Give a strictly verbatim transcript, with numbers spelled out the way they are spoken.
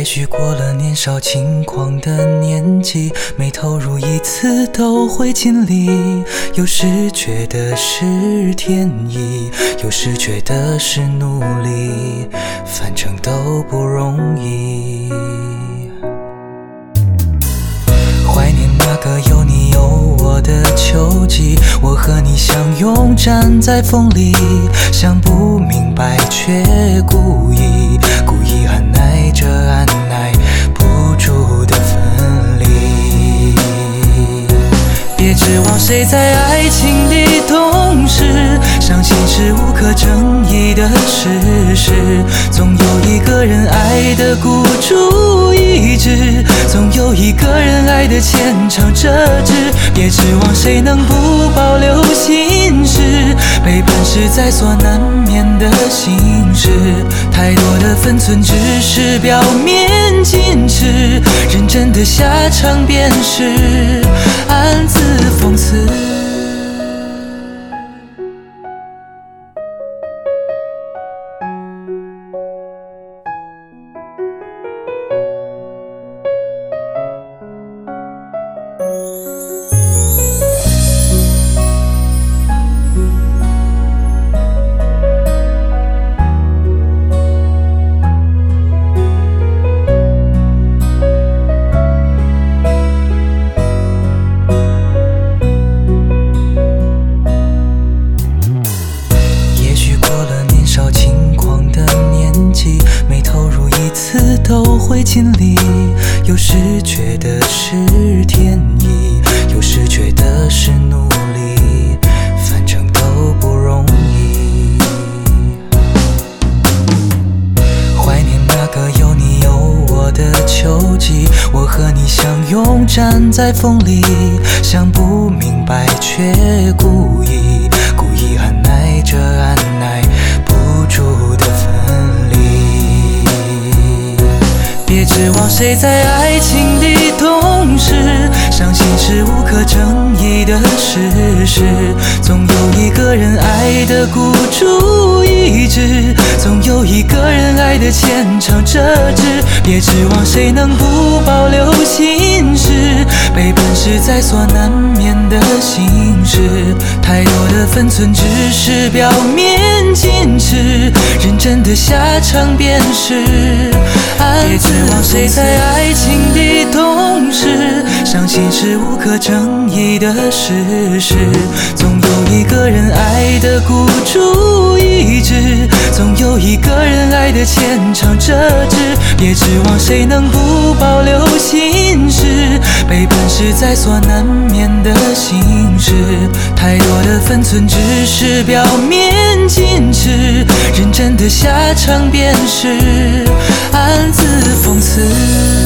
也许过了年少轻狂的年纪，每投入一次都会尽力，有时觉得是天意，有时觉得是努力，反正都不容易。怀念那个有你有我的秋季，我和你相拥站在风里，想不明白却故意故意按耐着按耐不住的分离。别指望谁在爱情里懂事，相信是无可争议的事实，总有一个人爱得孤注一掷，总有一个人爱得牵肠折纸。别指望谁能不保留心事，背叛是在所难免的形式，太多的分寸只是表面矜持，认真的下场便是暗自讽刺。每投入一次都会尽力，有时觉得是天意，有时觉得是努力，反正都不容易。怀念那个有你有我的秋季，我和你相拥站在风里，想不明白却故意故意按耐着按耐不住的分离。别指望谁在爱情里懂事，相信是无可争议的事实，总有一个人爱得孤注一掷，总有一个人爱得牵肠折纸。别指望谁能不保留心事，背叛是在所难免的形式，太多的分寸只是表面矜持，认真的下场便是暗自。别指望谁在爱情里懂事，相信是无可争议的事实，总有一个人爱得孤注一掷，总有一个人爱得牵肠折纸。别指望谁能不保留心事，背叛是在所难免的形式，太多的分寸只是表面矜持，认真的下场便是暗自讽刺。